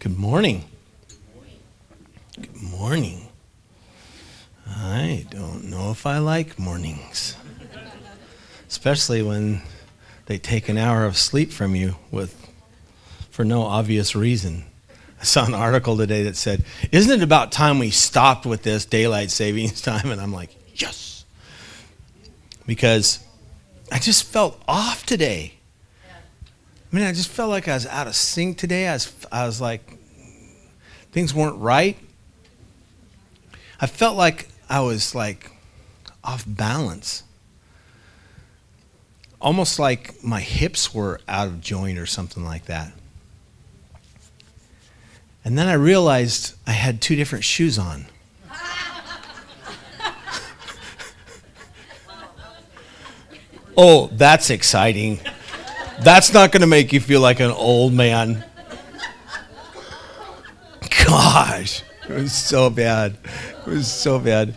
Good morning. Good morning. I don't know if I like mornings, especially when they take an hour of sleep from you for no obvious reason. I saw an article today that said, "Isn't it about time we stopped with this daylight savings time?" And I'm like, yes, because I just felt off today. I just felt like I was out of sync today. I was like, things weren't right. I felt like I was like off balance. Almost like my hips were out of joint or something like that. And then I realized I had two different shoes on. Oh, that's exciting. That's not going to make you feel like an old man. Gosh, it was so bad. It was so bad.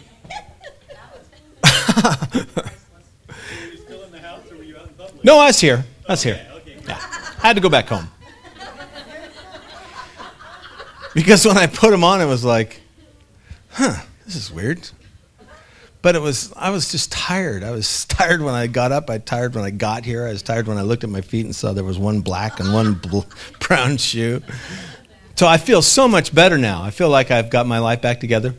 No, I was here. Yeah. I had to go back home. Because when I put them on, it was like, this is weird. But I was just tired. I was tired when I got up. I was tired when I got here. I was tired when I looked at my feet and saw there was one black and one brown shoe. So I feel so much better now. I feel like I've got my life back together.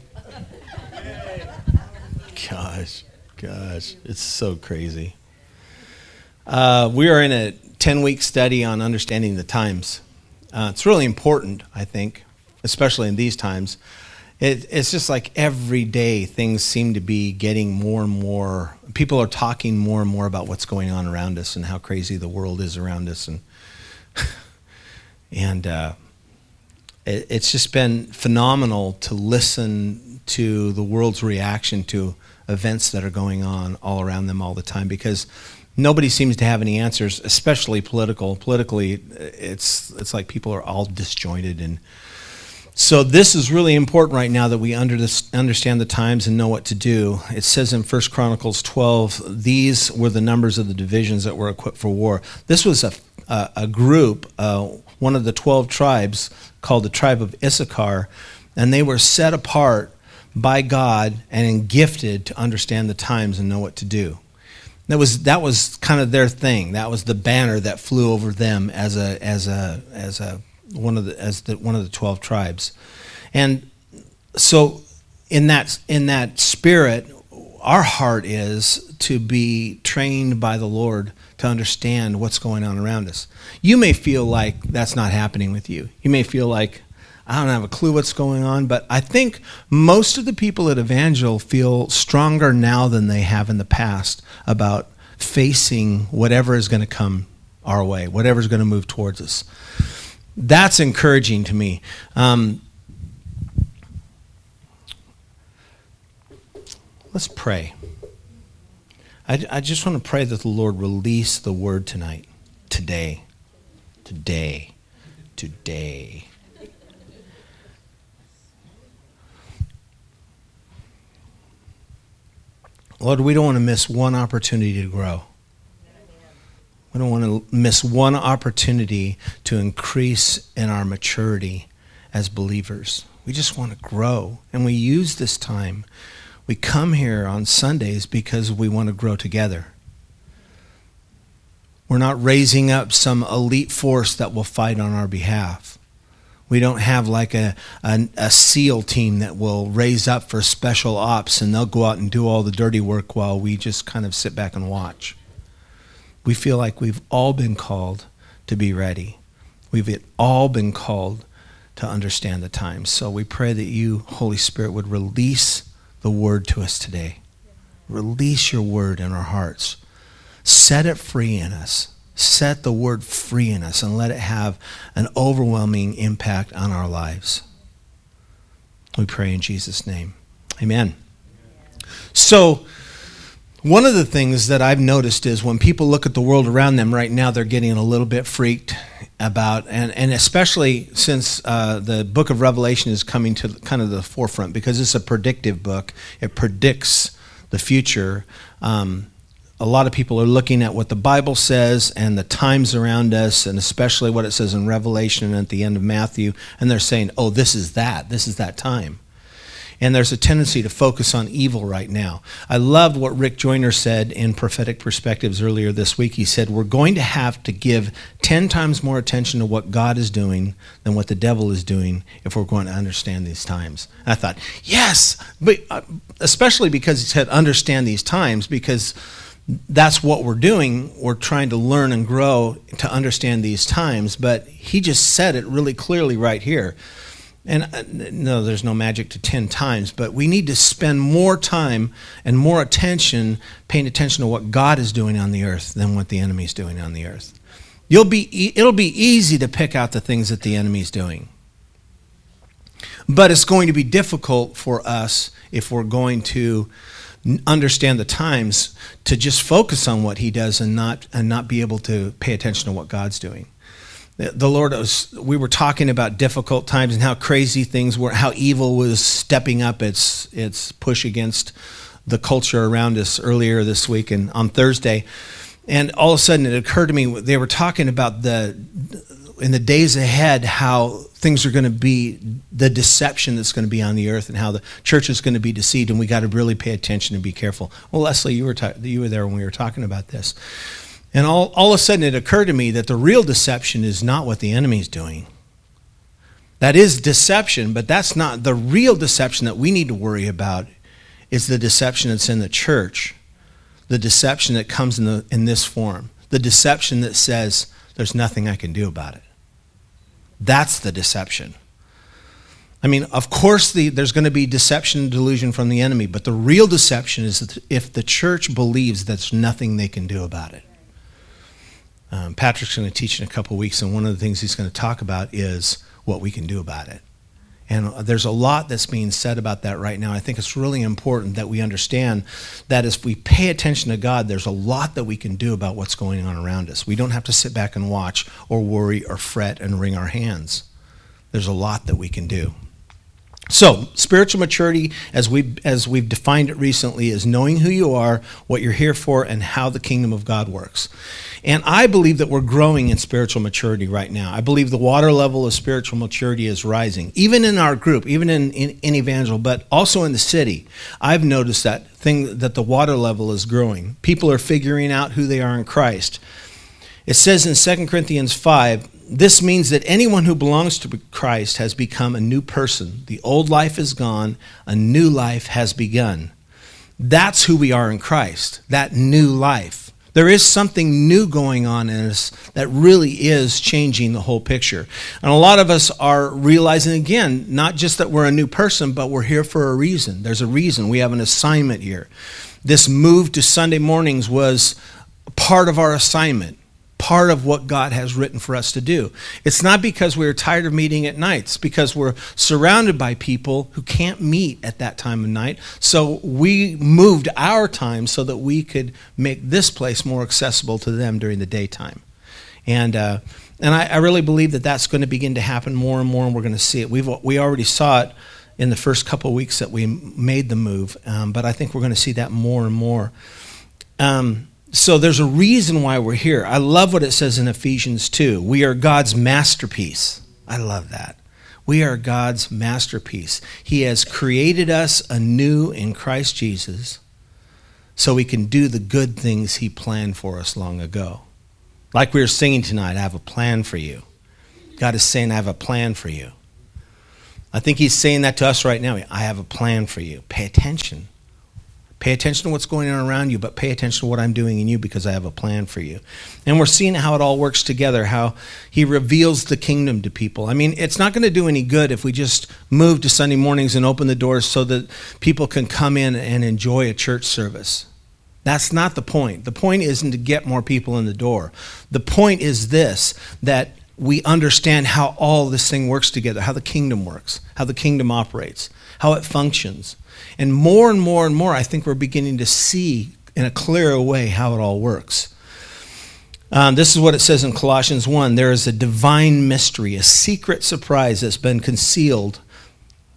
Gosh, it's so crazy. We are in a 10-week study on understanding the times. It's really important, I think, especially in these times. It's just like every day things seem to be getting more and more. People are talking more and more about what's going on around us and how crazy the world is around us. And it's just been phenomenal to listen to the world's reaction to events that are going on all around them all the time, because nobody seems to have any answers, especially politically. It's like people are all disjointed. And so this is really important right now that we understand the times and know what to do. It says in 1 Chronicles 12, these were the numbers of the divisions that were equipped for war. This was a group, one of the 12 tribes called the tribe of Issachar, and they were set apart by God and gifted to understand the times and know what to do. That was kind of their thing. That was the banner that flew over them as one of the 12 tribes. And so in that spirit, our heart is to be trained by the Lord to understand what's going on around us. You may feel like that's not happening with you. You may feel like, I don't have a clue what's going on, but I think most of the people at Evangel feel stronger now than they have in the past about facing whatever is going to come our way, whatever is going to move towards us. That's encouraging to me. Let's pray. I just want to pray that the Lord release the word tonight, today. Lord, we don't want to miss one opportunity to grow. We don't want to miss one opportunity to increase in our maturity as believers. We just want to grow. And we use this time. We come here on Sundays because we want to grow together. We're not raising up some elite force that will fight on our behalf. We don't have like a SEAL team that will raise up for special ops and they'll go out and do all the dirty work while we just kind of sit back and watch. We feel like we've all been called to be ready. We've all been called to understand the times. So we pray that you, Holy Spirit, would release the word to us today. Release your word in our hearts. Set it free in us. Set the word free in us and let it have an overwhelming impact on our lives. We pray in Jesus' name. Amen. So, one of the things that I've noticed is when people look at the world around them right now, they're getting a little bit freaked about, and especially since the book of Revelation is coming to kind of the forefront because it's a predictive book. It predicts the future. a lot of people are looking at what the Bible says and the times around us, and especially what it says in Revelation and at the end of Matthew, and they're saying, oh, this is that time. And there's a tendency to focus on evil right now. I loved what Rick Joyner said in Prophetic Perspectives earlier this week. He said, we're going to have to give 10 times more attention to what God is doing than what the devil is doing if we're going to understand these times. And I thought, yes, but especially because he said understand these times, because that's what we're doing. We're trying to learn and grow to understand these times. But he just said it really clearly right here. And no, there's no magic to 10 times, but we need to spend more time and more attention paying attention to what God is doing on the earth than what the enemy's doing on the earth. It'll be easy to pick out the things that the enemy's doing. But it's going to be difficult for us, if we're going to understand the times, to just focus on what he does and not be able to pay attention to what God's doing. The Lord, we were talking about difficult times and how crazy things were, how evil was stepping up its push against the culture around us earlier this week and on Thursday. And all of a sudden it occurred to me, they were talking about in the days ahead, how things are going to be, the deception that's going to be on the earth and how the church is going to be deceived, and we got to really pay attention and be careful. Well, Leslie, you were there when we were talking about this. And all of a sudden it occurred to me that the real deception is not what the enemy's doing. That is deception, but that's not the real deception that we need to worry about. Is the deception that's in the church, the deception that comes in this form, the deception that says there's nothing I can do about it. That's the deception. I mean, of course there's going to be deception and delusion from the enemy, but the real deception is that if the church believes there's nothing they can do about it. Patrick's going to teach in a couple of weeks, and one of the things he's going to talk about is what we can do about it. And there's a lot that's being said about that right now. I think it's really important that we understand that if we pay attention to God, there's a lot that we can do about what's going on around us. We don't have to sit back and watch or worry or fret and wring our hands. There's a lot that we can do. So, spiritual maturity, as we've defined it recently, is knowing who you are, what you're here for, and how the kingdom of God works. And I believe that we're growing in spiritual maturity right now. I believe the water level of spiritual maturity is rising, even in our group, even in Evangel, but also in the city. I've noticed that the water level is growing. People are figuring out who they are in Christ. It says in 2 Corinthians 5, this means that anyone who belongs to Christ has become a new person. The old life is gone, a new life has begun. That's who we are in Christ, that new life. There is something new going on in us that really is changing the whole picture. And a lot of us are realizing, again, not just that we're a new person, but we're here for a reason. There's a reason. We have an assignment here. This move to Sunday mornings was part of our assignment. Part of what God has written for us to do. It's not because we're tired of meeting at night. It's because we're surrounded by people who can't meet at that time of night. So we moved our time so that we could make this place more accessible to them during the daytime. And I really believe that that's going to begin to happen more and more, and we're going to see it. We already saw it in the first couple of weeks that we made the move, but I think we're going to see that more and more. So there's a reason why we're here. I love what it says in Ephesians 2. We are God's masterpiece. I love that. We are God's masterpiece. He has created us anew in Christ Jesus so we can do the good things he planned for us long ago. Like we were singing tonight, I have a plan for you. God is saying, I have a plan for you. I think he's saying that to us right now. I have a plan for you. Pay attention. Pay attention to what's going on around you, but pay attention to what I'm doing in you because I have a plan for you. And we're seeing how it all works together, how he reveals the kingdom to people. I mean, it's not going to do any good if we just move to Sunday mornings and open the doors so that people can come in and enjoy a church service. That's not the point. The point isn't to get more people in the door. The point is this, that we understand how all this thing works together, how the kingdom works, how the kingdom operates, how it functions. And more, I think we're beginning to see in a clearer way how it all works. This is what it says in Colossians 1. There is a divine mystery, a secret surprise that's been concealed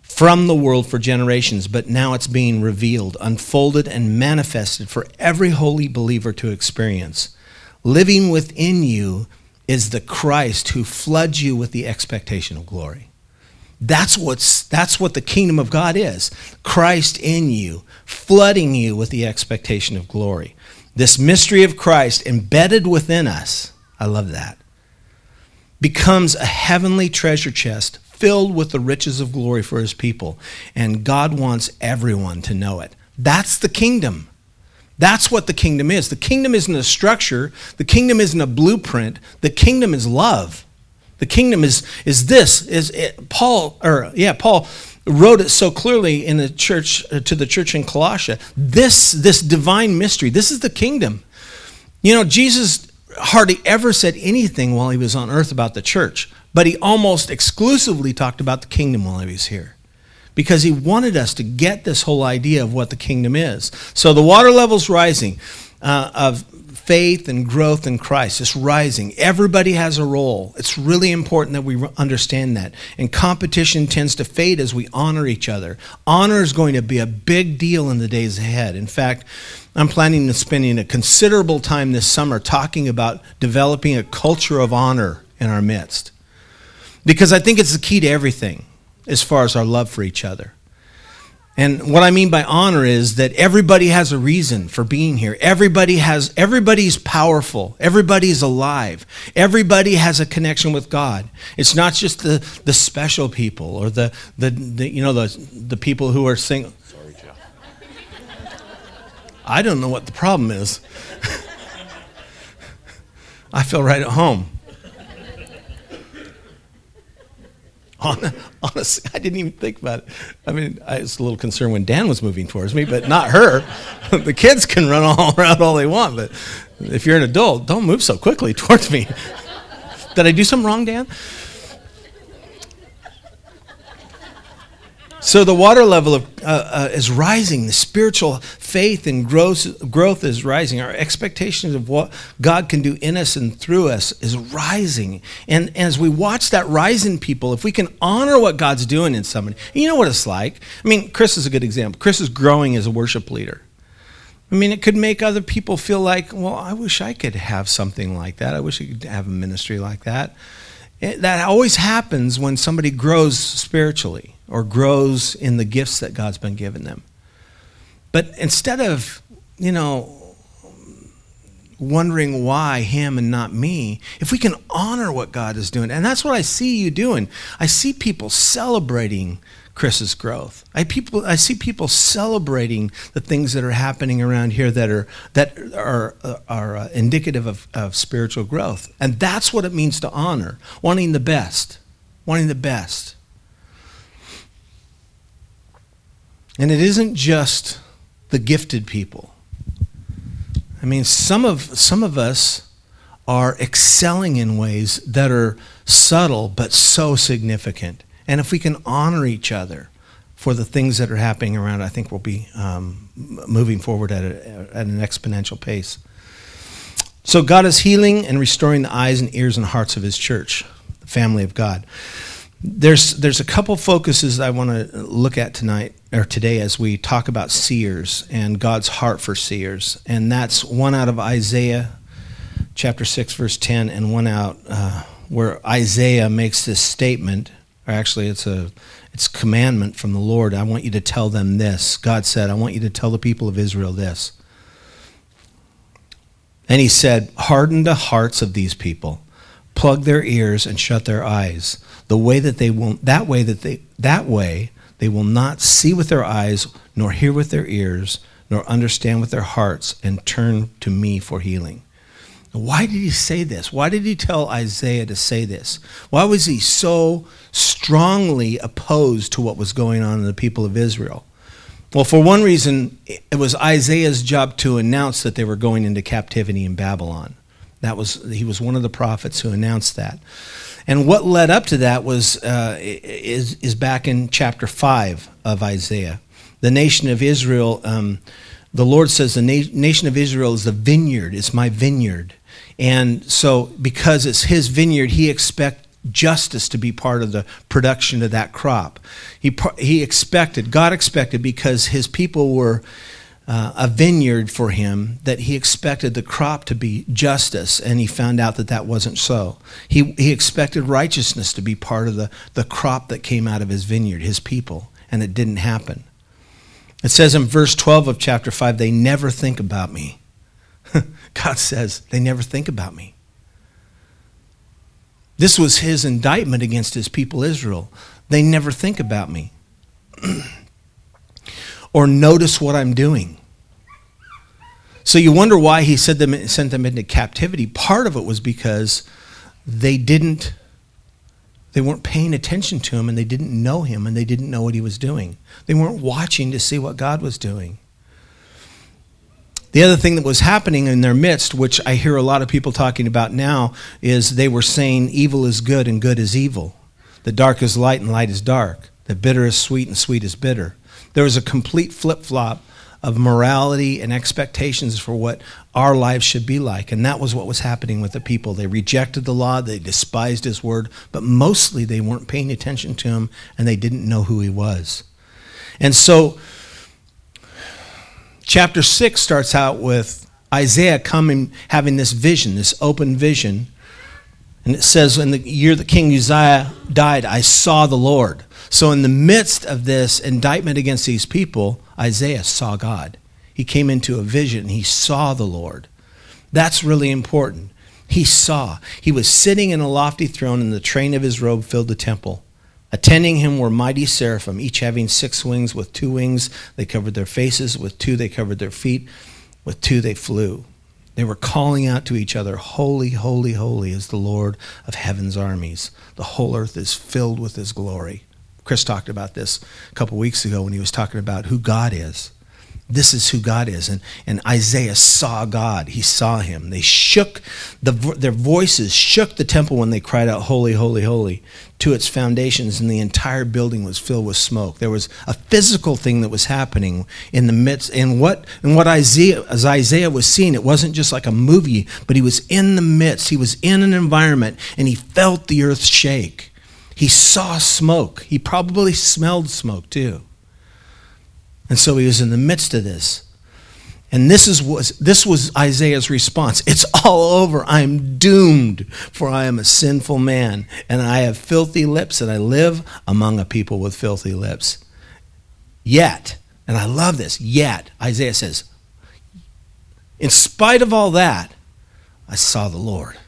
from the world for generations, but now it's being revealed, unfolded, and manifested for every holy believer to experience. Living within you is the Christ who floods you with the expectation of glory. That's what the kingdom of God is. Christ in you, flooding you with the expectation of glory. This mystery of Christ embedded within us, I love that, becomes a heavenly treasure chest filled with the riches of glory for his people. And God wants everyone to know it. That's the kingdom. That's what the kingdom is. The kingdom isn't a structure. The kingdom isn't a blueprint. The kingdom is love. The kingdom is Paul wrote it so clearly in the church, to the church in Colossia. This divine mystery, this is the kingdom. You know, Jesus hardly ever said anything while he was on earth about the church, but he almost exclusively talked about the kingdom while he was here, because he wanted us to get this whole idea of what the kingdom is. So the water level's rising of faith and growth in Christ. It's rising. Everybody has a role. It's really important that we understand that. And competition tends to fade as we honor each other. Honor is going to be a big deal in the days ahead. In fact, I'm planning on spending a considerable time this summer talking about developing a culture of honor in our midst, because I think it's the key to everything as far as our love for each other. And what I mean by honor is that everybody has a reason for being here. Everybody's powerful. Everybody's alive. Everybody has a connection with God. It's not just the special people or the people who are single. Sorry, Jeff. I don't know what the problem is. I feel right at home. Honestly, I didn't even think about it. I mean, I was a little concerned when Dan was moving towards me, but not her. The kids can run all around all they want, but if you're an adult, don't move so quickly towards me. Did I do something wrong, Dan? So the water level is rising. The spiritual faith and growth is rising. Our expectations of what God can do in us and through us is rising. And as we watch that rise in people, if we can honor what God's doing in somebody, you know what it's like. I mean, Chris is a good example. Chris is growing as a worship leader. I mean, it could make other people feel like, well, I wish I could have something like that. I wish I could have a ministry like that. That always happens when somebody grows spiritually or grows in the gifts that God's been giving them. But instead of, wondering why him and not me, if we can honor what God is doing, and that's what I see you doing. I see people celebrating Chris's growth. I see people celebrating the things that are happening around here that are indicative of spiritual growth. And that's what it means to honor, wanting the best. And it isn't just the gifted people. I mean, some of us are excelling in ways that are subtle but so significant. And if we can honor each other for the things that are happening around, I think we'll be moving forward at an exponential pace. So God is healing and restoring the eyes and ears and hearts of his church, the family of God. There's a couple focuses I want to look at tonight or today as we talk about seers and God's heart for seers. And that's one out of Isaiah chapter 6, verse 10, and one out where Isaiah makes this statement. Or actually, it's commandment from the Lord. I want you to tell them this. God said, I want you to tell the people of Israel this. And he said, harden the hearts of these people, plug their ears and shut their eyes. That way they will not see with their eyes, nor hear with their ears, nor understand with their hearts, and turn to me for healing. Why did he say this? Why did he tell Isaiah to say this? Why was he so strongly opposed to what was going on in the people of Israel? Well, for one reason, it was Isaiah's job to announce that they were going into captivity in Babylon. He was one of the prophets who announced that. And what led up to that is back in chapter 5 of Isaiah. The nation of Israel, the Lord says the nation of Israel is the vineyard, it's my vineyard. And so because it's his vineyard, he expects justice to be part of the production of that crop. God expected, because his people were a vineyard for him, that he expected the crop to be justice, and he found out that wasn't so. He expected righteousness to be part of the crop that came out of his vineyard, his people, and it didn't happen. It says in verse 12 of chapter 5, they never think about me. God says, they never think about me. This was his indictment against his people Israel. They never think about me or notice what I'm doing. So you wonder why he sent them into captivity. Part of it was because they weren't paying attention to him, and they didn't know him, and they didn't know what he was doing. They weren't watching to see what God was doing. The other thing that was happening in their midst, which I hear a lot of people talking about now, is they were saying evil is good and good is evil. The dark is light and light is dark. The bitter is sweet and sweet is bitter. There was a complete flip-flop of morality and expectations for what our lives should be like. And that was what was happening with the people. They rejected the law, they despised his word, but mostly they weren't paying attention to him, and they didn't know who he was. And so chapter 6 starts out with Isaiah having this vision, this open vision. And it says, in the year that King Uzziah died, I saw the Lord. So in the midst of this indictment against these people, Isaiah saw God. He came into a vision. He saw the Lord. That's really important. He saw. He was sitting in a lofty throne, and the train of his robe filled the temple. Attending him were mighty seraphim, each having 6 wings. With 2 wings they covered their faces, with 2 they covered their feet, with 2 they flew. They were calling out to each other, holy, holy, holy is the Lord of heaven's armies. The whole earth is filled with his glory. Chris talked about this a couple weeks ago when he was talking about who God is. This is who God is. And Isaiah saw God. He saw him. They shook, their voices shook the temple when they cried out, holy, holy, holy, to its foundations, and the entire building was filled with smoke. There was a physical thing that was happening in the midst. And what Isaiah was seeing, it wasn't just like a movie, but he was in the midst. He was in an environment, and he felt the earth shake. He saw smoke. He probably smelled smoke too. And so he was in the midst of this. And this was Isaiah's response. It's all over. I'm doomed, for I am a sinful man, and I have filthy lips, and I live among a people with filthy lips. Yet, and I love this, yet, Isaiah says, in spite of all that, I saw the Lord.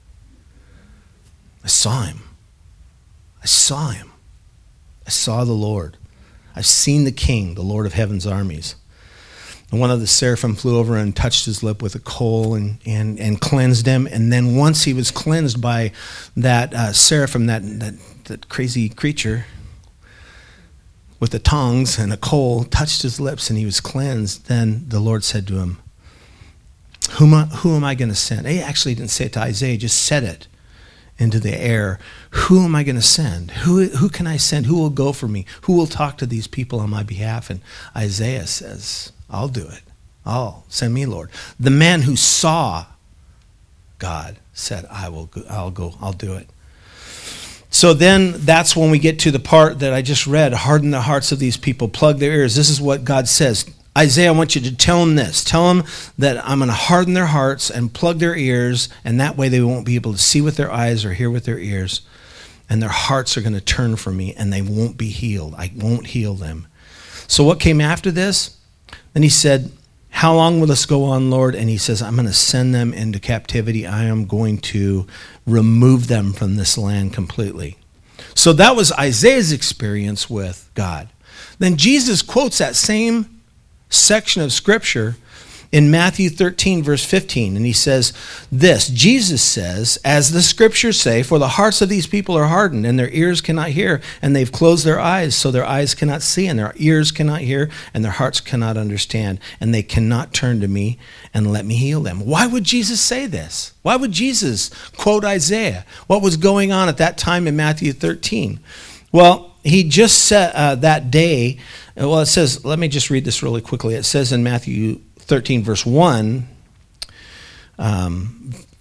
I saw him. I saw him. I saw the Lord. I've seen the King, the Lord of heaven's armies. And one of the seraphim flew over and touched his lip with a coal and cleansed him. And then once he was cleansed by that seraphim, that crazy creature with the tongs and a coal, touched his lips and he was cleansed, then the Lord said to him, who am I going to send? He actually didn't say it to Isaiah, he just said it into the air. Who am I going to send? Who can I send? Who will go for me? Who will talk to these people on my behalf? And Isaiah says, I'll do it. Send me, Lord. The man who saw God said, I'll do it. So then that's when we get to the part that I just read, harden the hearts of these people, plug their ears. This is what God says. Isaiah, I want you to tell them this. Tell them that I'm going to harden their hearts and plug their ears, and that way they won't be able to see with their eyes or hear with their ears, and their hearts are going to turn from me, and they won't be healed. I won't heal them. So what came after this? Then he said, how long will this go on, Lord? And he says, I'm going to send them into captivity. I am going to remove them from this land completely. So that was Isaiah's experience with God. Then Jesus quotes that same section of Scripture in Matthew 13, verse 15. And he says this, Jesus says, as the Scriptures say, for the hearts of these people are hardened, and their ears cannot hear, and they've closed their eyes, so their eyes cannot see, and their ears cannot hear, and their hearts cannot understand, and they cannot turn to me and let me heal them. Why would Jesus say this? Why would Jesus quote Isaiah? What was going on at that time in Matthew 13? Well, he just said that day, well, it says, let me just read this really quickly. It says in Matthew 13, verse 1,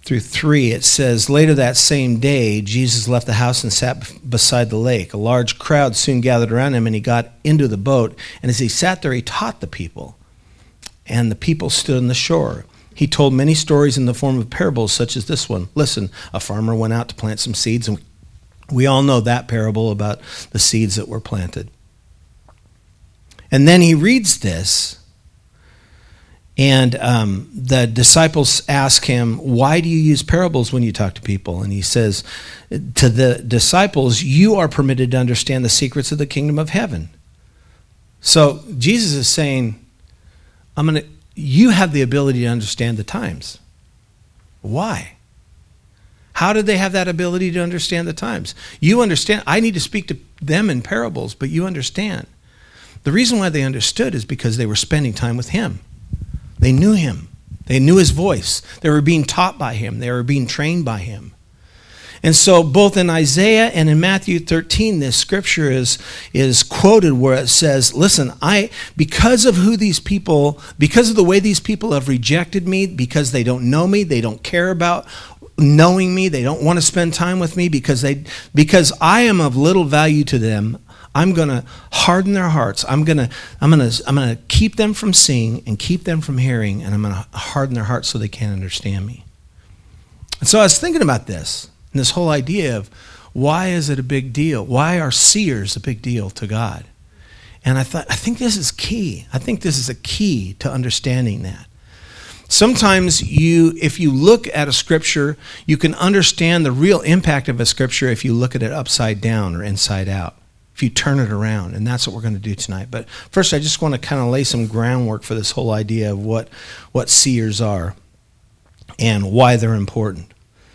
through 3, it says, later that same day, Jesus left the house and sat beside the lake. A large crowd soon gathered around him, and he got into the boat. And as he sat there, he taught the people. And the people stood on the shore. He told many stories in the form of parables, such as this one. Listen, a farmer went out to plant some seeds, and we all know that parable about the seeds that were planted. And then he reads this, and the disciples ask him, why do you use parables when you talk to people? And he says to the disciples, you are permitted to understand the secrets of the kingdom of heaven. So Jesus is saying, you have the ability to understand the times. Why? How did they have that ability to understand the times? You understand. I need to speak to them in parables, but you understand. The reason why they understood is because they were spending time with him. They knew him. They knew his voice. They were being taught by him. They were being trained by him. And so both in Isaiah and in Matthew 13, this scripture is quoted where it says, listen, because of the way these people have rejected me, because they don't know me, they don't care about knowing me, they don't want to spend time with me, because I am of little value to them, I'm going to harden their hearts. I'm going to keep them from seeing and keep them from hearing, and I'm going to harden their hearts so they can't understand me. And so I was thinking about this, and this whole idea of why is it a big deal? Why are seers a big deal to God? And I think this is key. I think this is a key to understanding that. Sometimes if you look at a scripture, you can understand the real impact of a scripture if you look at it upside down or inside out. If you turn it around, and that's what we're going to do tonight. But first, I just want to kind of lay some groundwork for this whole idea of what seers are and why they're important.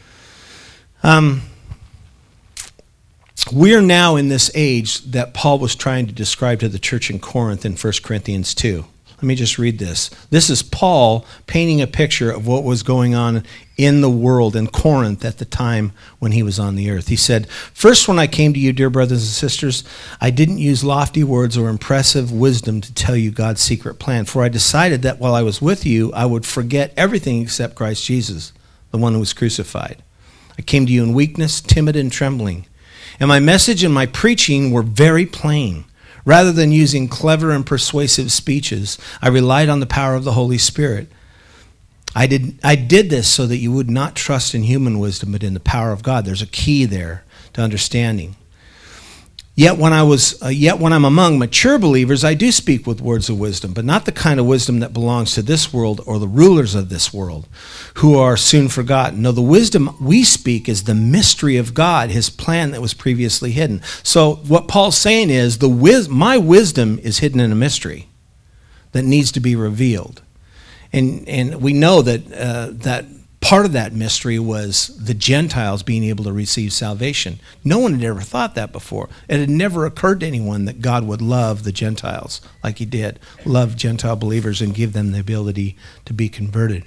We're now in this age that Paul was trying to describe to the church in Corinth in 1 Corinthians 2. Let me just read this. This is Paul painting a picture of what was going on in the world in Corinth at the time when he was on the earth. He said, first, when I came to you, dear brothers and sisters, I didn't use lofty words or impressive wisdom to tell you God's secret plan, for I decided that while I was with you, I would forget everything except Christ Jesus, the one who was crucified. I came to you in weakness, timid and trembling. And my message and my preaching were very plain. Rather than using clever and persuasive speeches, I relied on the power of the Holy Spirit. I did this so that you would not trust in human wisdom, but in the power of God. There's a key there to understanding. Yet when I'm among mature believers, I do speak with words of wisdom, but not the kind of wisdom that belongs to this world or the rulers of this world, who are soon forgotten. No, the wisdom we speak is the mystery of God, his plan that was previously hidden. So what Paul's saying is, my wisdom is hidden in a mystery that needs to be revealed. And we know that part of that mystery was the Gentiles being able to receive salvation. No one had ever thought that before. It had never occurred to anyone that God would love the Gentiles like he did, love Gentile believers and give them the ability to be converted.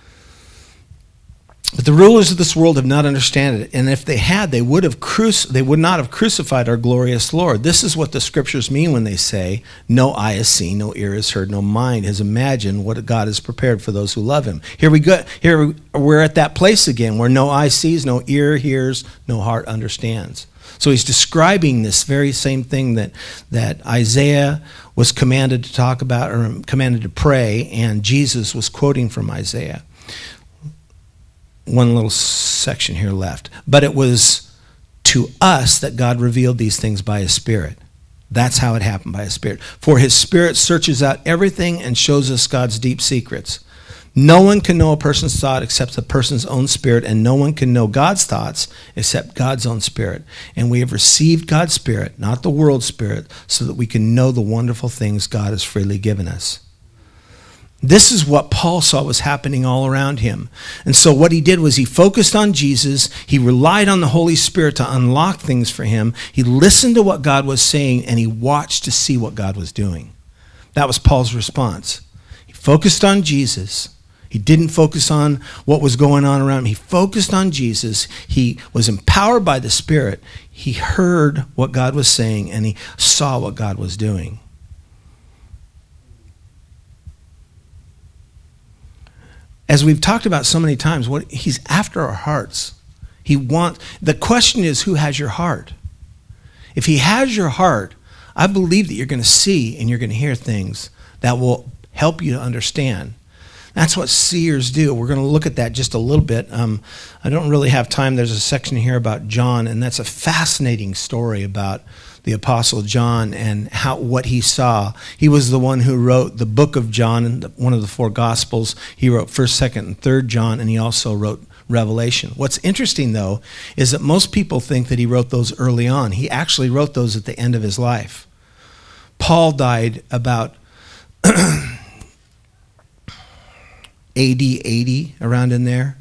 But the rulers of this world have not understood it, and if they had, they would not have crucified our glorious Lord. This is what the scriptures mean when they say, no eye has seen, no ear has heard, no mind has imagined what God has prepared for those who love him. Here we go. Here we're at that place again where no eye sees, no ear hears, no heart understands. So he's describing this very same thing that Isaiah was commanded to talk about, or commanded to pray, and Jesus was quoting from Isaiah. One little section here left. But it was to us that God revealed these things by his Spirit. That's how it happened, by his Spirit. For his Spirit searches out everything and shows us God's deep secrets. No one can know a person's thought except the person's own spirit, and no one can know God's thoughts except God's own Spirit. And we have received God's Spirit, not the world's spirit, so that we can know the wonderful things God has freely given us. This is what Paul saw was happening all around him. And so what he did was he focused on Jesus. He relied on the Holy Spirit to unlock things for him. He listened to what God was saying, and he watched to see what God was doing. That was Paul's response. He focused on Jesus. He didn't focus on what was going on around him. He focused on Jesus. He was empowered by the Spirit. He heard what God was saying, and he saw what God was doing. as we've talked about so many times, he's after our hearts. The question is, who has your heart? If he has your heart, I believe that you're going to see and you're going to hear things that will help you to understand. That's what seers do. We're going to look at that just a little bit. I don't really have time. There's a section here about John, and that's a fascinating story about the Apostle John and what he saw. He was the one who wrote the book of John, one of the 4 Gospels. He wrote 1st, 2nd, and 3rd John, and he also wrote Revelation. What's interesting, though, is that most people think that he wrote those early on. He actually wrote those at the end of his life. Paul died about AD 80, around in there.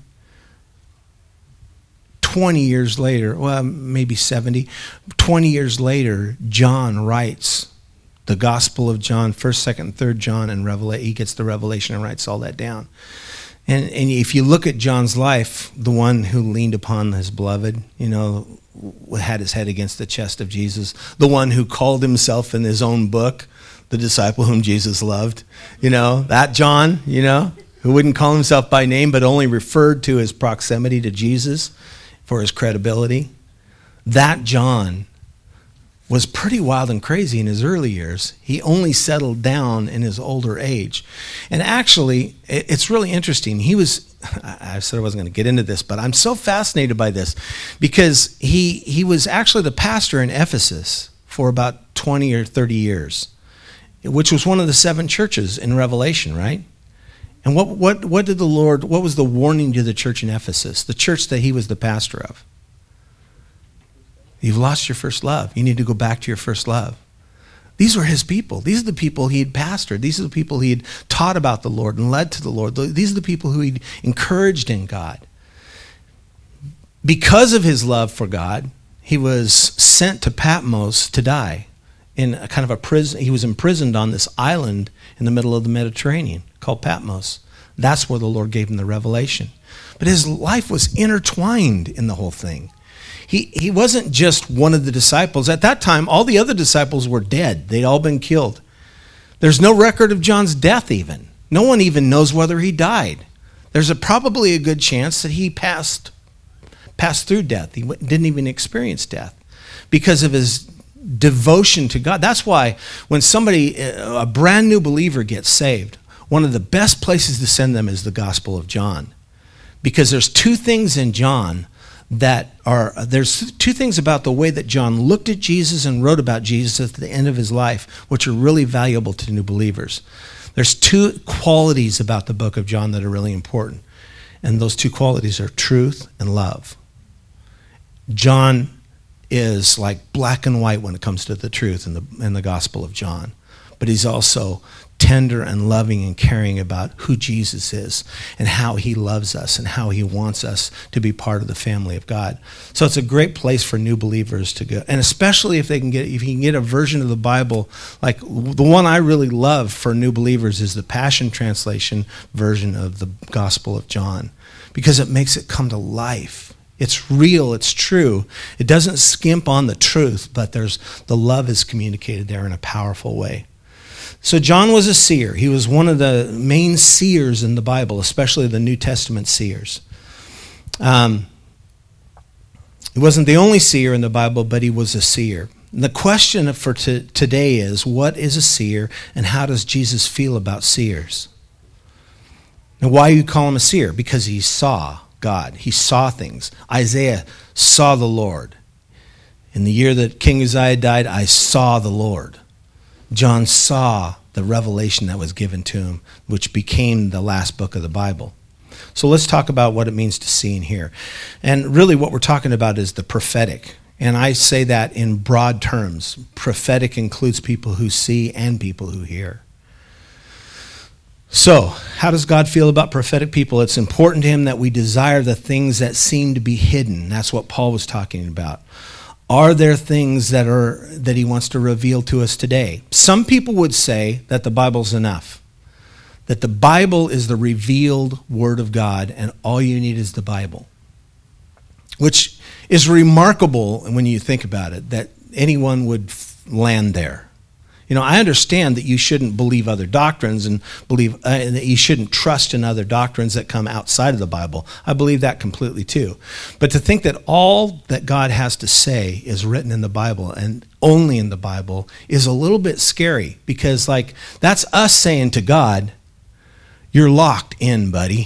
20 years later, well, maybe 70, 20 years later, John writes the Gospel of John, 1st, 2nd, and 3rd John, and he gets the Revelation and writes all that down. And if you look at John's life, the one who leaned upon his beloved, had his head against the chest of Jesus, the one who called himself in his own book, the disciple whom Jesus loved, that John, who wouldn't call himself by name but only referred to his proximity to Jesus for his credibility. That John was pretty wild and crazy in his early years. He only settled down in his older age. And actually, it's really interesting. I said I wasn't going to get into this, but I'm so fascinated by this because he was actually the pastor in Ephesus for about 20 or 30 years, which was one of the 7 churches in Revelation, right? And what was the warning to the church in Ephesus, the church that he was the pastor of? You've lost your first love. You need to go back to your first love. These were his people. These are the people he had pastored. These are the people he had taught about the Lord and led to the Lord. These are the people who he'd encouraged in God. Because of his love for God, he was sent to Patmos to die in a kind of a prison. He was imprisoned on this island in the middle of the Mediterranean called Patmos. That's where the Lord gave him the revelation. But his life was intertwined in the whole thing. He wasn't just one of the disciples. At that time, all the other disciples were dead. They'd all been killed. There's no record of John's death even. No one even knows whether he died. There's probably a good chance that he passed through death. He didn't even experience death because of his devotion to God. That's why when a brand new believer gets saved, one of the best places to send them is the Gospel of John. Because there's 2 things in John there's 2 things about the way that John looked at Jesus and wrote about Jesus at the end of his life, which are really valuable to new believers. There's 2 qualities about the book of John that are really important. And those 2 qualities are truth and love. John is like black and white when it comes to the truth in the Gospel of John. But he's also tender and loving and caring about who Jesus is and how he loves us and how he wants us to be part of the family of God. So it's a great place for new believers to go. And especially if you can get a version of the Bible, like the one I really love for new believers is the Passion Translation version of the Gospel of John, because it makes it come to life. It's real, it's true. It doesn't skimp on the truth, but the love is communicated there in a powerful way. So John was a seer. He was one of the main seers in the Bible, especially the New Testament seers. He wasn't the only seer in the Bible, but he was a seer. And the question for today is, what is a seer and how does Jesus feel about seers? Now, why do you call him a seer? Because he saw God. He saw things. Isaiah saw the Lord. In the year that King Uzziah died, I saw the Lord. John saw the revelation that was given to him, which became the last book of the Bible. So let's talk about what it means to see and hear. And really what we're talking about is the prophetic. And I say that in broad terms. Prophetic includes people who see and people who hear. So, how does God feel about prophetic people? It's important to him that we desire the things that seem to be hidden. That's what Paul was talking about. Are there things that he wants to reveal to us today? Some people would say that the Bible's enough, that the Bible is the revealed Word of God, and all you need is the Bible, which is remarkable when you think about it, that anyone would land there. I understand that you shouldn't believe other doctrines and that you shouldn't trust in other doctrines that come outside of the Bible. I believe that completely too. But to think that all that God has to say is written in the Bible and only in the Bible is a little bit scary, because that's us saying to God, you're locked in, buddy.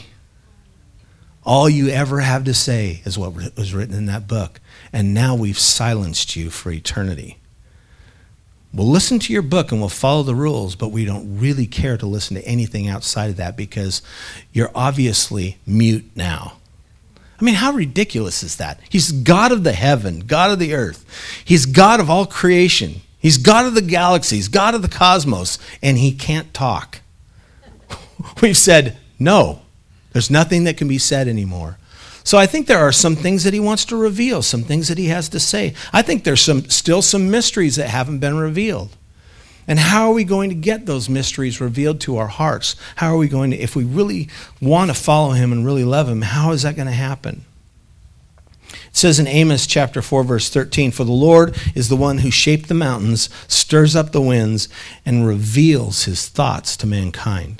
All you ever have to say is what was written in that book. And now we've silenced you for eternity. We'll listen to your book and we'll follow the rules, but we don't really care to listen to anything outside of that because you're obviously mute now. I mean, how ridiculous is that? He's God of the heaven, God of the earth. He's God of all creation. He's God of the galaxies, God of the cosmos, and he can't talk. We've said, no, there's nothing that can be said anymore. So I think there are some things that he wants to reveal, some things that he has to say. I think there's still some mysteries that haven't been revealed. And how are we going to get those mysteries revealed to our hearts? How are we going to, if we really want to follow him and really love him, how is that going to happen? It says in Amos chapter 4, verse 13, "For the Lord is the one who shaped the mountains, stirs up the winds, and reveals his thoughts to mankind.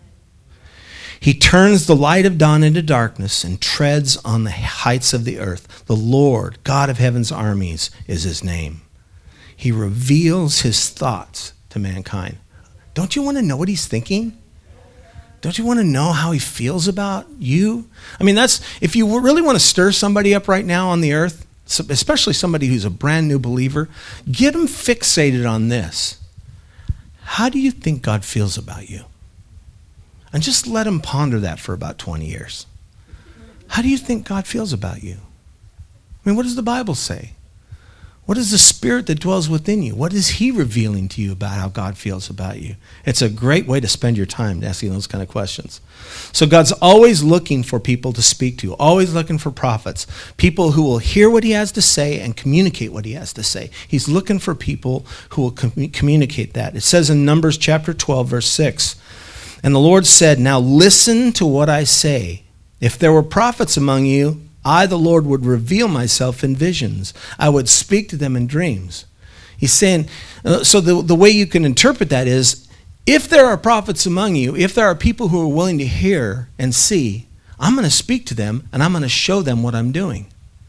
He turns the light of dawn into darkness and treads on the heights of the earth. The Lord, God of heaven's armies, is his name. He reveals his thoughts to mankind." Don't you want to know what he's thinking? Don't you want to know how he feels about you? I mean, if you really want to stir somebody up right now on the earth, especially somebody who's a brand new believer, get them fixated on this. How do you think God feels about you? And just let him ponder that for about 20 years. How do you think God feels about you? I mean, what does the Bible say? What is the Spirit that dwells within you? What is he revealing to you about how God feels about you? It's a great way to spend your time asking those kind of questions. So God's always looking for people to speak to, always looking for prophets, people who will hear what he has to say and communicate what he has to say. He's looking for people who will communicate that. It says in Numbers chapter 12, verse 6, "And the Lord said, 'Now listen to what I say. If there were prophets among you, I, the Lord, would reveal myself in visions. I would speak to them in dreams.'" He's saying, so the way you can interpret that is, if there are prophets among you, if there are people who are willing to hear and see, I'm going to speak to them and I'm going to show them what I'm doing.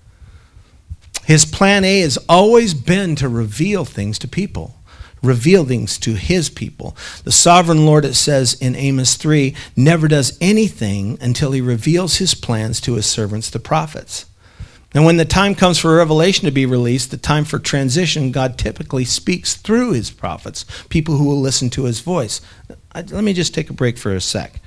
His plan A has always been to reveal things to people. Reveal things to his people. The sovereign Lord, it says in Amos 3, never does anything until he reveals his plans to his servants, the prophets. And when the time comes for revelation to be released, the time for transition, God typically speaks through his prophets, people who will listen to his voice. Let me just take a break for a sec.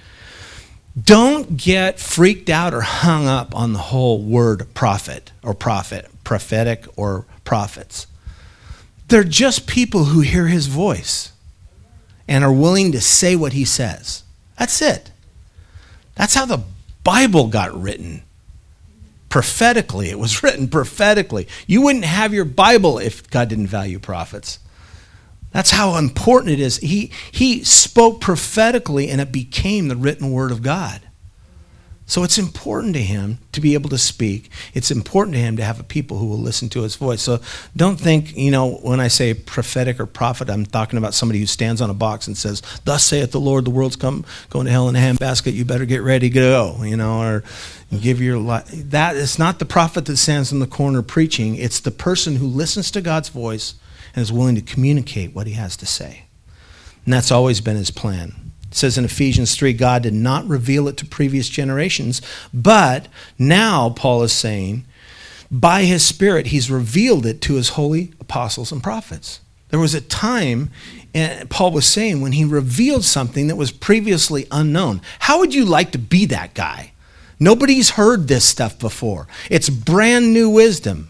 Don't get freaked out or hung up on the whole word prophet, prophetic or prophets. They're just people who hear his voice and are willing to say what he says. That's it. That's how the Bible got written. Prophetically. It was written prophetically. You wouldn't have your Bible if God didn't value prophets. That's how important it is. He spoke prophetically and it became the written word of God. So it's important to him to be able to speak. It's important to him to have a people who will listen to his voice. So don't think, when I say prophetic or prophet, I'm talking about somebody who stands on a box and says, "Thus saith the Lord, the world's going to hell in a handbasket. You better get ready to go," or give your life. That is not the prophet that stands in the corner preaching. It's the person who listens to God's voice and is willing to communicate what he has to say. And that's always been his plan. It says in Ephesians 3, God did not reveal it to previous generations, but now, Paul is saying, by his Spirit, he's revealed it to his holy apostles and prophets. There was a time, Paul was saying, when he revealed something that was previously unknown. How would you like to be that guy? Nobody's heard this stuff before. It's brand new wisdom.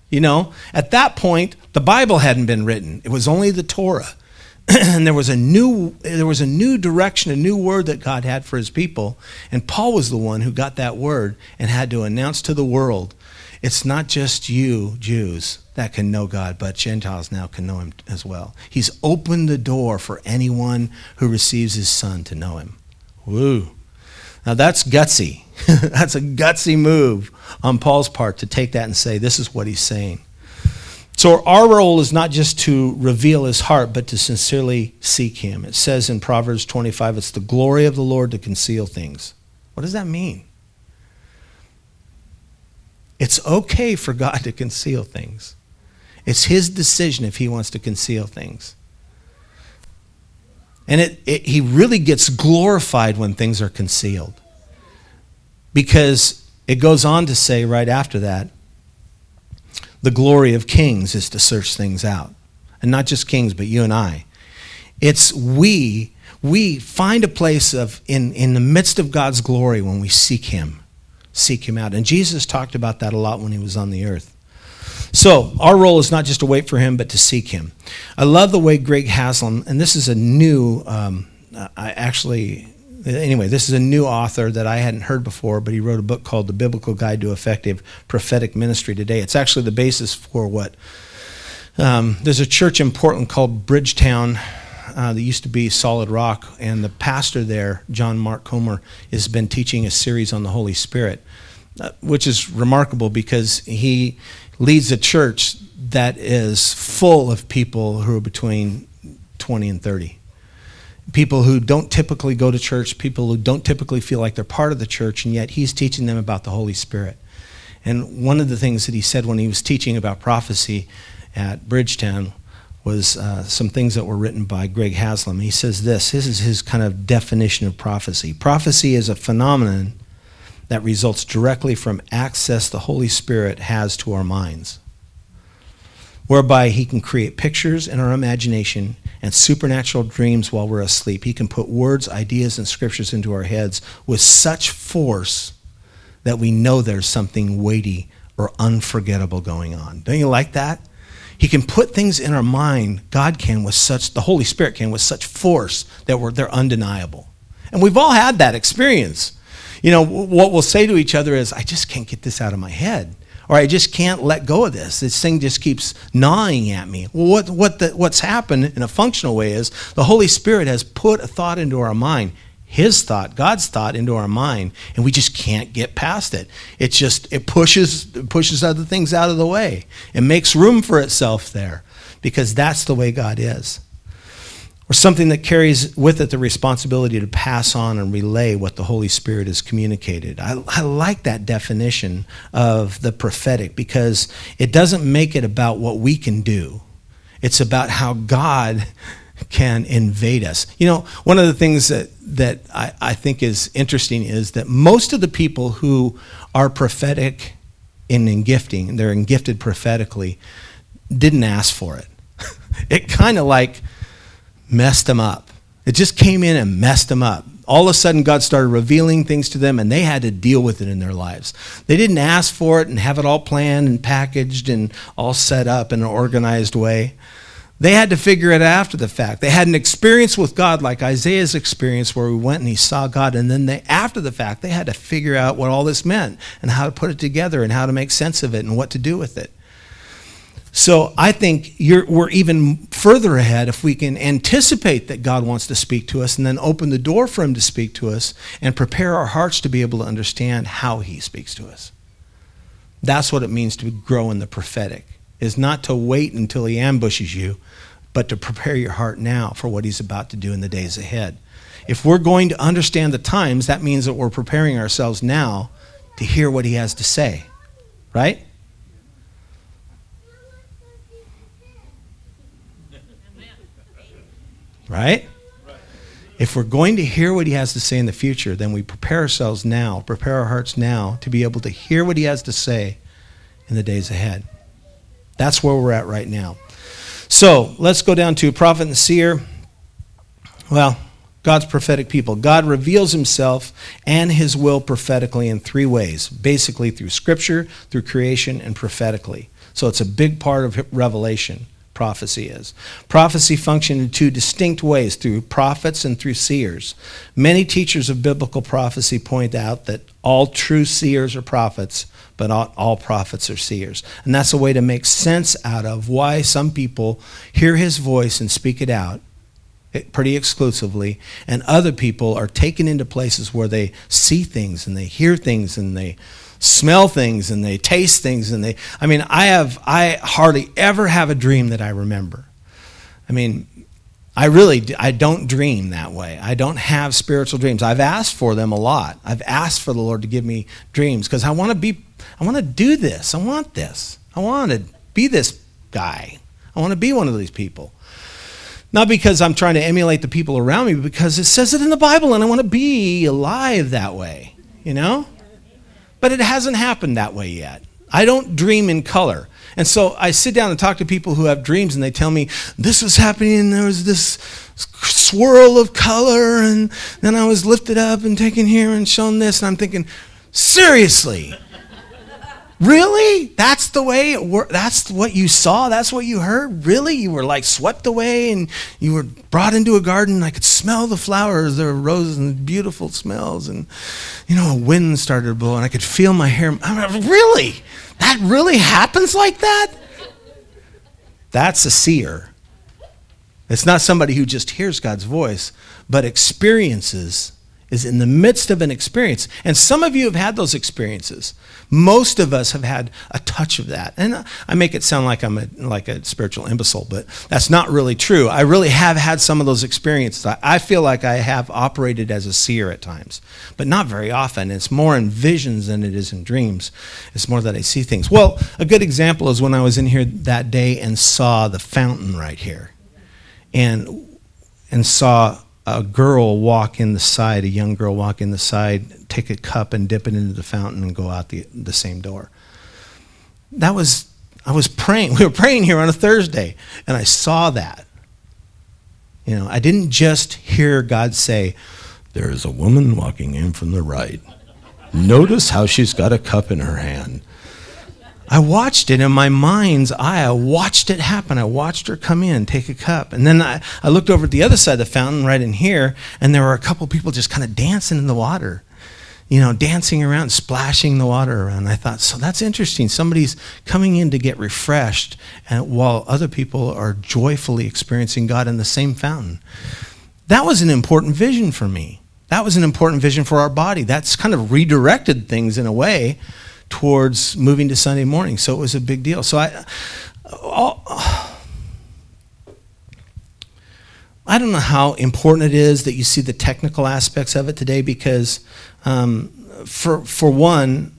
At that point, the Bible hadn't been written. It was only the Torah. And there was a new direction, a new word that God had for his people. And Paul was the one who got that word and had to announce to the world, it's not just you, Jews, that can know God, but Gentiles now can know him as well. He's opened the door for anyone who receives his son to know him. Woo. Now that's gutsy. That's a gutsy move on Paul's part to take that and say, this is what he's saying. So our role is not just to reveal his heart, but to sincerely seek him. It says in Proverbs 25, it's the glory of the Lord to conceal things. What does that mean? It's okay for God to conceal things. It's his decision if he wants to conceal things. And he really gets glorified when things are concealed. Because it goes on to say right after that, the glory of kings is to search things out. And not just kings, but you and I. It's we find a place of in the midst of God's glory when we seek him out. And Jesus talked about that a lot when he was on the earth. So our role is not just to wait for him, but to seek him. I love the way Greg Haslam, and this is a new, this is a new author that I hadn't heard before, but he wrote a book called The Biblical Guide to Effective Prophetic Ministry Today. It's actually the basis for what, there's a church in Portland called Bridgetown that used to be Solid Rock, and the pastor there, John Mark Comer, has been teaching a series on the Holy Spirit, which is remarkable because he leads a church that is full of people who are between 20 and 30. People who don't typically go to church, people who don't typically feel like they're part of the church, and yet he's teaching them about the Holy Spirit. And one of the things that he said when he was teaching about prophecy at Bridgetown was some things that were written by Greg Haslam. He says this is his kind of definition of prophecy. Prophecy is a phenomenon that results directly from access the Holy Spirit has to our minds, whereby he can create pictures in our imagination and supernatural dreams while we're asleep. He can put words, ideas, and scriptures into our heads with such force that we know there's something weighty or unforgettable going on. Don't you like that? He can put things in our mind, the Holy Spirit can, with such force that they're undeniable. And we've all had that experience. You know, what we'll say to each other is, I just can't get this out of my head. Or I just can't let go of this. This thing just keeps gnawing at me. Well, what's happened in a functional way is the Holy Spirit has put a thought into our mind, his thought, God's thought into our mind, and we just can't get past it. It pushes other things out of the way. It makes room for itself there because that's the way God is. Or something that carries with it the responsibility to pass on and relay what the Holy Spirit has communicated. I like that definition of the prophetic because it doesn't make it about what we can do. It's about how God can invade us. You know, one of the things that I think is interesting is that most of the people who are prophetic in gifting, they're gifted prophetically, didn't ask for it. It kind of like messed them up. It just came in and messed them up. All of a sudden, God started revealing things to them, and they had to deal with it in their lives. They didn't ask for it and have it all planned and packaged and all set up in an organized way. They had to figure it out after the fact. They had an experience with God like Isaiah's experience where we went and he saw God, and then after the fact, they had to figure out what all this meant and how to put it together and how to make sense of it and what to do with it. So I think we're even further ahead if we can anticipate that God wants to speak to us and then open the door for him to speak to us and prepare our hearts to be able to understand how he speaks to us. That's what it means to grow in the prophetic, is not to wait until he ambushes you, but to prepare your heart now for what he's about to do in the days ahead. If we're going to understand the times, that means that we're preparing ourselves now to hear what he has to say, right? Right? If we're going to hear what he has to say in the future, then we prepare ourselves now, prepare our hearts now to be able to hear what he has to say in the days ahead. That's where we're at right now. So let's go down to prophet and seer. Well, God's prophetic people. God reveals himself and his will prophetically in three ways, basically through scripture, through creation, and prophetically. So it's a big part of Revelation. Prophecy is. Prophecy functions in two distinct ways, through prophets and through seers. Many teachers of biblical prophecy point out that all true seers are prophets, but not all prophets are seers. And that's a way to make sense out of why some people hear his voice and speak it out pretty exclusively, and other people are taken into places where they see things and they hear things and they smell things and they taste things and I hardly ever have a dream that I remember. I don't dream that way. I don't have spiritual dreams. I've asked for them a lot. I've asked for the Lord to give me dreams because I want to do this. I want this. I want to be this guy. I want to be one of these people. Not because I'm trying to emulate the people around me, but because it says it in the Bible and I want to be alive that way, But it hasn't happened that way yet. I don't dream in color. And so I sit down and talk to people who have dreams and they tell me, this was happening and there was this swirl of color and then I was lifted up and taken here and shown this. And I'm thinking, seriously? Really? That's the way it worked? That's what you saw? That's what you heard? Really? You were like swept away and you were brought into a garden and I could smell the flowers, the roses and beautiful smells and, a wind started to blow and I could feel my hair. Really? That really happens like that? That's a seer. It's not somebody who just hears God's voice, but is in the midst of an experience. And some of you have had those experiences. Most of us have had a touch of that. And I make it sound like I'm like a spiritual imbecile, but that's not really true. I really have had some of those experiences. I feel like I have operated as a seer at times, but not very often. It's more in visions than it is in dreams. It's more that I see things. Well, a good example is when I was in here that day and saw the fountain right here and saw a young girl walk in the side, take a cup and dip it into the fountain and go out the same door. I was praying. We were praying here on a Thursday, and I saw that. I didn't just hear God say, there is a woman walking in from the right. Notice how she's got a cup in her hand. I watched it in my mind's eye. I watched it happen. I watched her come in, take a cup. And then I looked over at the other side of the fountain right in here, and there were a couple people just kind of dancing in the water, dancing around, splashing the water around. I thought, so that's interesting. Somebody's coming in to get refreshed, and while other people are joyfully experiencing God in the same fountain. That was an important vision for me. That was an important vision for our body. That's kind of redirected things in a way towards moving to Sunday morning. So it was a big deal. So I don't know how important it is that you see the technical aspects of it today because for one,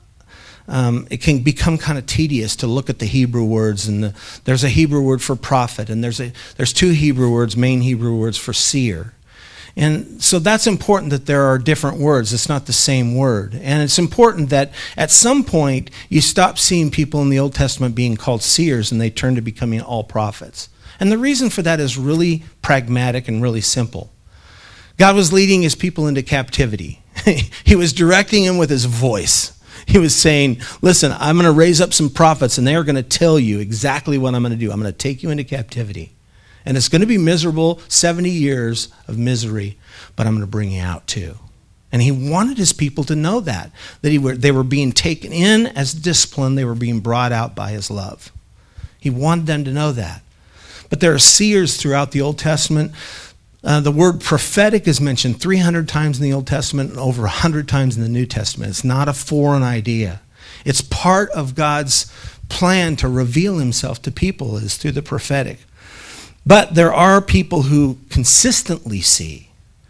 it can become kind of tedious to look at the Hebrew words. And there's a Hebrew word for prophet, and there's two Hebrew words, main Hebrew words for seer. And so that's important that there are different words. It's not the same word. And it's important that at some point you stop seeing people in the Old Testament being called seers and they turn to becoming all prophets. And the reason for that is really pragmatic and really simple. God was leading his people into captivity. He was directing them with his voice. He was saying, listen, I'm going to raise up some prophets and they are going to tell you exactly what I'm going to do. I'm going to take you into captivity. And it's going to be miserable, 70 years of misery, but I'm going to bring you out too. And he wanted his people to know that they were being taken in as discipline, they were being brought out by his love. He wanted them to know that. But there are seers throughout the Old Testament. The word prophetic is mentioned 300 times in the Old Testament and over 100 times in the New Testament. It's not a foreign idea. It's part of God's plan to reveal himself to people is through the prophetic. But there are people who consistently see.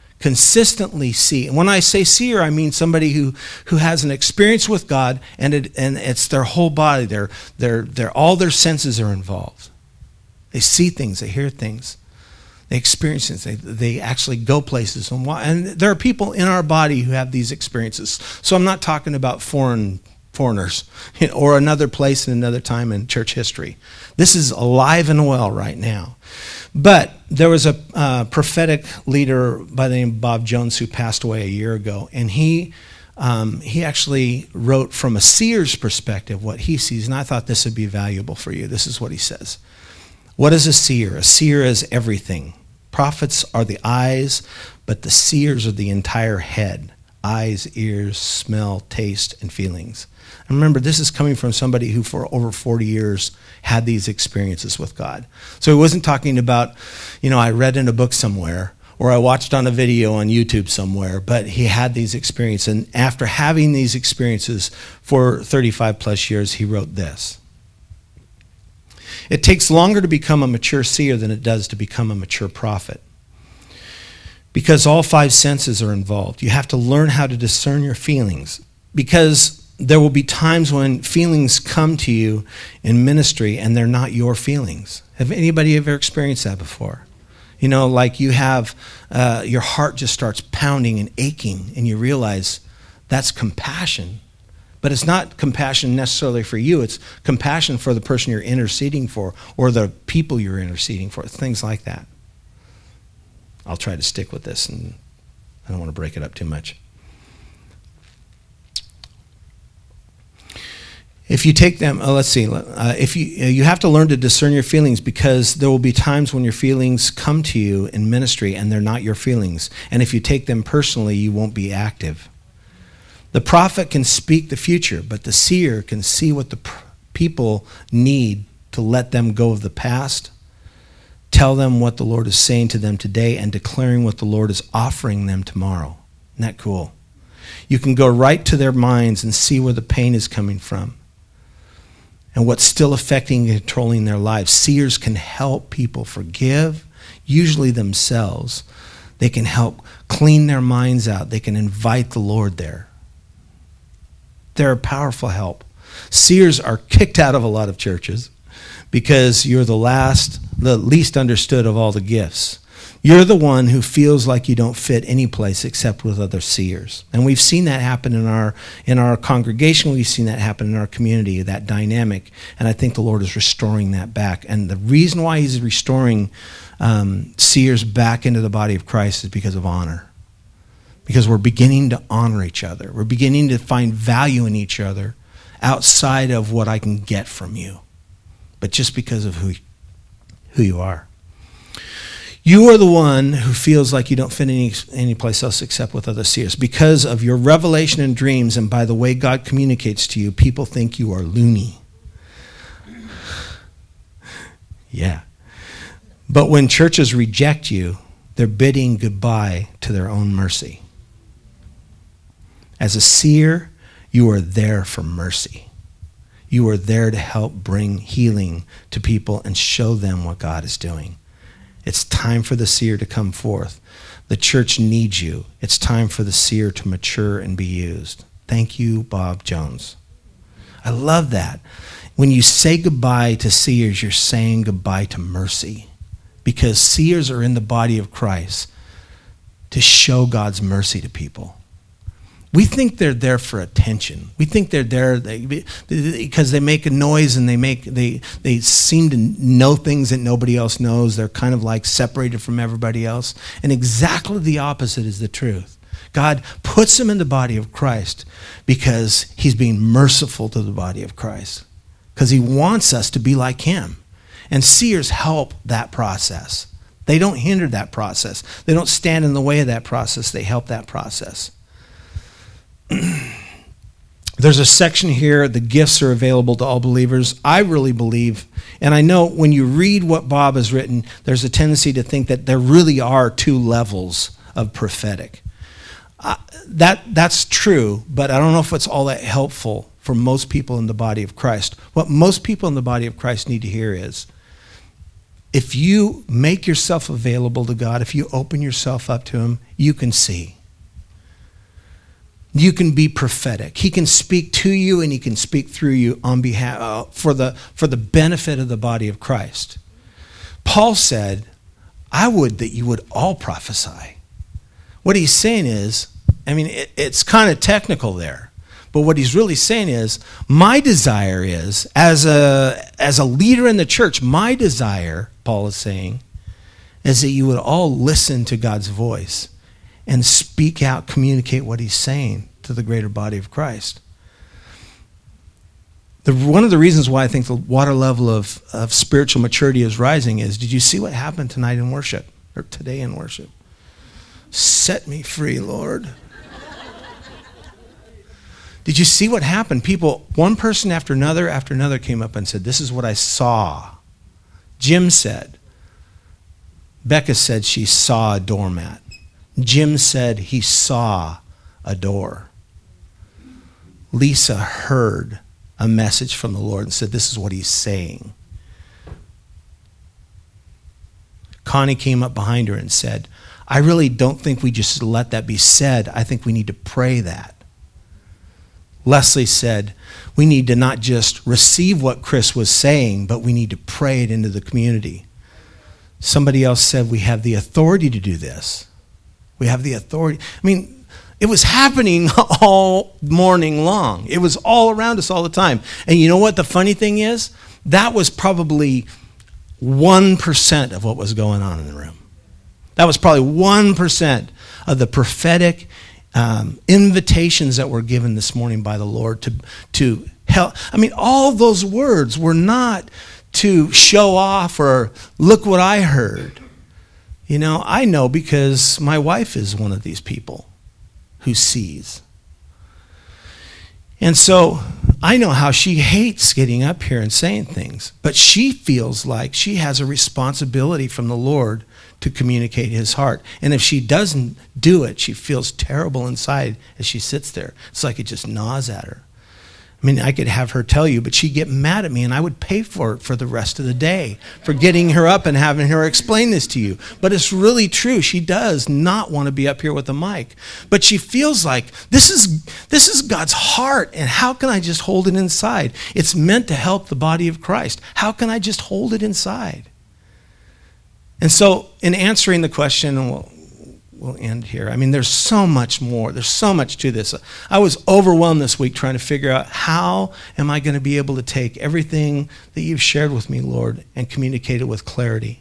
And when I say seer, I mean somebody who has an experience with God, and it's their whole body. They're all their senses are involved. They see things, they hear things, they experience things. They actually go places. And there are people in our body who have these experiences. So I'm not talking about foreigners or another place in another time in church history. This is alive and well right now. But there was a prophetic leader by the name of Bob Jones who passed away a year ago, and he actually wrote from a seer's perspective what he sees, and I thought this would be valuable for you. This is what he says. What is a seer? A seer is everything. Prophets are the eyes, but the seers are the entire head. Eyes, ears, smell, taste, and feelings. And remember, this is coming from somebody who for over 40 years had these experiences with God. So he wasn't talking about, I read in a book somewhere, or I watched on a video on YouTube somewhere, but he had these experiences. And after having these experiences for 35 plus years, he wrote this. It takes longer to become a mature seer than it does to become a mature prophet, because all 5 senses are involved. You have to learn how to discern your feelings, because there will be times when feelings come to you in ministry and they're not your feelings. Have anybody ever experienced that before? You know, like you have, your heart just starts pounding and aching, and you realize that's compassion. But it's not compassion necessarily for you. It's compassion for the person you're interceding for, or the people you're interceding for, things like that. I'll try to stick with this, and I don't want to break it up too much. If you take them, if you have to learn to discern your feelings, because there will be times when your feelings come to you in ministry and they're not your feelings. And if you take them personally, you won't be active. The prophet can speak the future, but the seer can see what the people need to let them go of the past, tell them what the Lord is saying to them today, and declaring what the Lord is offering them tomorrow. Isn't that cool? You can go right to their minds and see where the pain is coming from and what's still affecting and controlling their lives. Seers can help people forgive, usually themselves. They can help clean their minds out. They can invite the Lord there. They're a powerful help. Seers are kicked out of a lot of churches because you're the least understood of all the gifts. You're the one who feels like you don't fit any place except with other seers. And we've seen that happen in our congregation. We've seen that happen in our community, that dynamic. And I think the Lord is restoring that back. And the reason why he's restoring seers back into the body of Christ is because of honor. Because we're beginning to honor each other. We're beginning to find value in each other outside of what I can get from you, but just because of who you are. You are the one who feels like you don't fit any place else except with other seers. Because of your revelation and dreams, and by the way God communicates to you, people think you are loony. Yeah. But when churches reject you, they're bidding goodbye to their own mercy. As a seer, you are there for mercy. You are there to help bring healing to people and show them what God is doing. It's time for the seer to come forth. The church needs you. It's time for the seer to mature and be used. Thank you, Bob Jones. I love that. When you say goodbye to seers, you're saying goodbye to mercy, because seers are in the body of Christ to show God's mercy to people. We think they're there for attention. We think they're there because they make a noise and they seem to know things that nobody else knows. They're kind of like separated from everybody else. And exactly the opposite is the truth. God puts them in the body of Christ because he's being merciful to the body of Christ, because he wants us to be like him. And seers help that process. They don't hinder that process. They don't stand in the way of that process. They help that process. There's a section here, the gifts are available to all believers. I really believe, and I know when you read what Bob has written, there's a tendency to think that there really are 2 levels of prophetic. That's true, but I don't know if it's all that helpful for most people in the body of Christ. What most people in the body of Christ need to hear is, if you make yourself available to God, if you open yourself up to him, you can see. You can be prophetic. He can speak to you and he can speak through you on behalf for the benefit of the body of Christ. Paul said, I would that you would all prophesy. What he's saying is, it's kind of technical there, but what he's really saying is, my desire is, as a leader in the church, my desire, Paul is saying, is that you would all listen to God's voice and speak out, communicate what he's saying to the greater body of Christ. One of the reasons why I think the water level of spiritual maturity is rising is, did you see what happened tonight in worship, or today in worship? Set me free, Lord. Did you see what happened? People, one person after another came up and said, this is what I saw. Jim said, Becca said she saw a doormat. Jim said he saw a door. Lisa heard a message from the Lord and said, this is what he's saying. Connie came up behind her and said, I really don't think we just let that be said. I think we need to pray that. Leslie said, we need to not just receive what Chris was saying, but we need to pray it into the community. Somebody else said, we have the authority to do this. We have the authority. I mean, it was happening all morning long. It was all around us all the time. And you know what the funny thing is? That was probably 1% of what was going on in the room. That was probably 1% of the prophetic invitations that were given this morning by the Lord to help. I mean, all those words were not to show off or look what I heard. You know, I know because my wife is one of these people who sees. And so I know how she hates getting up here and saying things, but she feels like she has a responsibility from the Lord to communicate his heart. And if she doesn't do it, she feels terrible inside as she sits there. It's like it just gnaws at her. I mean, I could have her tell you, but she'd get mad at me and I would pay for it for the rest of the day, for getting her up and having her explain this to you. But it's really true. She does not want to be up here with a mic. But she feels like this is God's heart, and how can I just hold it inside? It's meant to help the body of Christ. How can I just hold it inside? And so in answering the question, and we'll end here. I mean, there's so much more. There's so much to this. I was overwhelmed this week trying to figure out how am I going to be able to take everything that you've shared with me, Lord, and communicate it with clarity.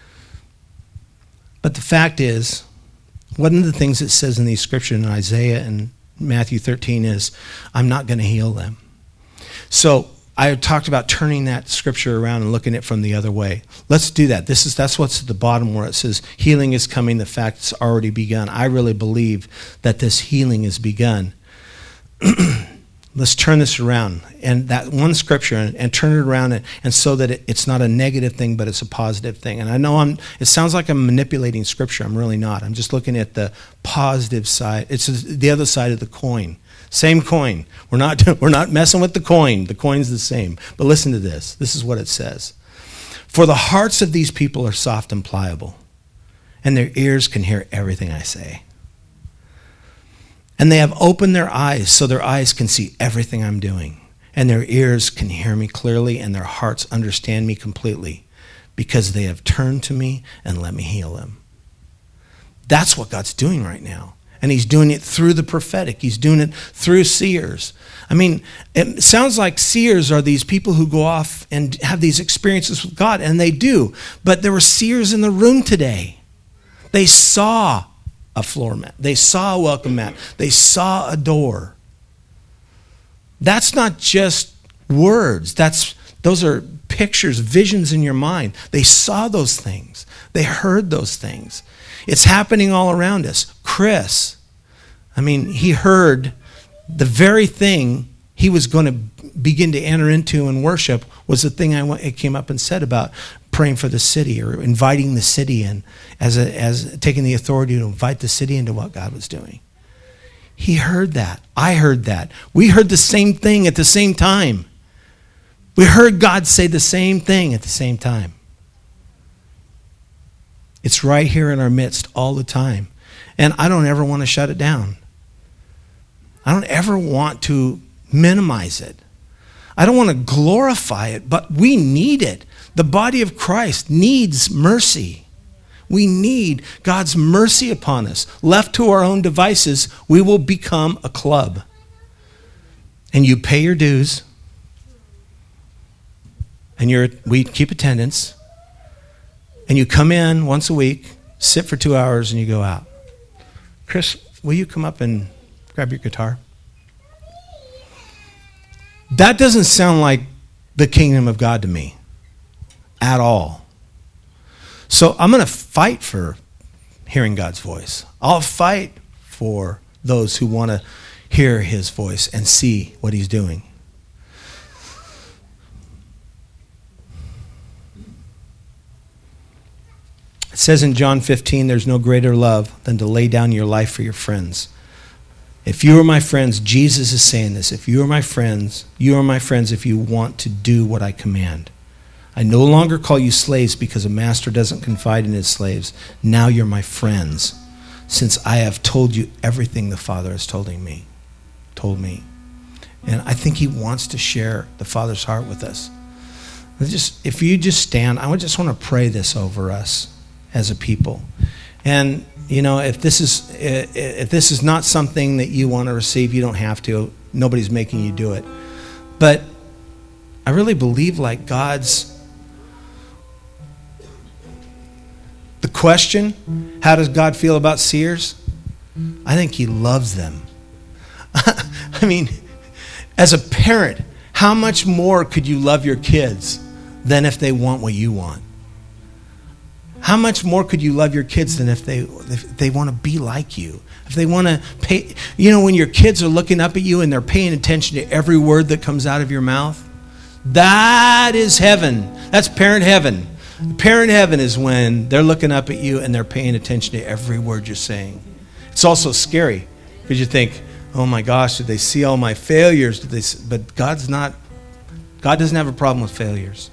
But the fact is, one of the things it says in these scriptures in Isaiah and Matthew 13 is, I'm not going to heal them. So I talked about turning that scripture around and looking at it from the other way. Let's do that. That's what's at the bottom where it says healing is coming. The fact it's already begun. I really believe that this healing is begun. Let's turn this around and that one scripture and turn it around and so that it's not a negative thing, but it's a positive thing. And I know it sounds like I'm manipulating scripture. I'm really not. I'm just looking at the positive side. It's the other side of the coin. Same coin. We're not messing with the coin. The coin's the same. But listen to this. This is what it says. For the hearts of these people are soft and pliable, and their ears can hear everything I say. And they have opened their eyes so their eyes can see everything I'm doing, and their ears can hear me clearly, and their hearts understand me completely, because they have turned to me and let me heal them. That's what God's doing right now. And he's doing it through the prophetic. He's doing it through seers. I mean, it sounds like seers are these people who go off and have these experiences with God, and they do. But there were seers in the room today. They saw a floor mat. They saw a welcome mat. They saw a door. That's not just words. Those are pictures, visions in your mind. They saw those things. They heard those things. It's happening all around us. Chris, I mean, he heard the very thing he was going to begin to enter into and worship was the thing it came up and said about praying for the city or inviting the city in, as taking the authority to invite the city into what God was doing. He heard that. I heard that. We heard the same thing at the same time. We heard God say the same thing at the same time. It's right here in our midst all the time. And I don't ever want to shut it down. I don't ever want to minimize it. I don't want to glorify it, but we need it. The body of Christ needs mercy. We need God's mercy upon us. Left to our own devices, we will become a club. And you pay your dues, and we keep attendance, and you come in once a week, sit for 2 hours, and you go out. Chris, will you come up and grab your guitar? That doesn't sound like the kingdom of God to me at all. So I'm going to fight for hearing God's voice. I'll fight for those who want to hear his voice and see what he's doing. It says in John 15, there's no greater love than to lay down your life for your friends. If you are my friends, Jesus is saying this, if you are my friends if you want to do what I command. I no longer call you slaves because a master doesn't confide in his slaves. Now you're my friends, since I have told you everything the Father has told me. And I think he wants to share the Father's heart with us. If you just stand, I just want to pray this over us as a people. And if this is not something that you want to receive, you don't have to. Nobody's making you do it. But I really believe like the question, how does God feel about seers? I think he loves them. I mean, as a parent, how much more could you love your kids than if they want what you want? How much more could you love your kids than if they want to be like you? If they want to pay, when your kids are looking up at you and they're paying attention to every word that comes out of your mouth, that is heaven. That's parent heaven. Parent heaven is when they're looking up at you and they're paying attention to every word you're saying. It's also scary because you think, oh my gosh, did they see all my failures? But God doesn't have a problem with failures.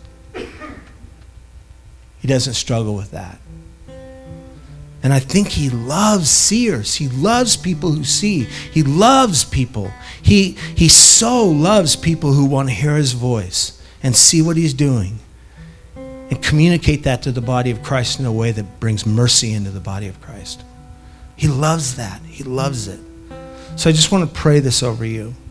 He doesn't struggle with that. And I think he loves seers. He loves people who see. He loves people. He so loves people who want to hear his voice and see what he's doing and communicate that to the body of Christ in a way that brings mercy into the body of Christ. He loves that. He loves it. So I just want to pray this over you.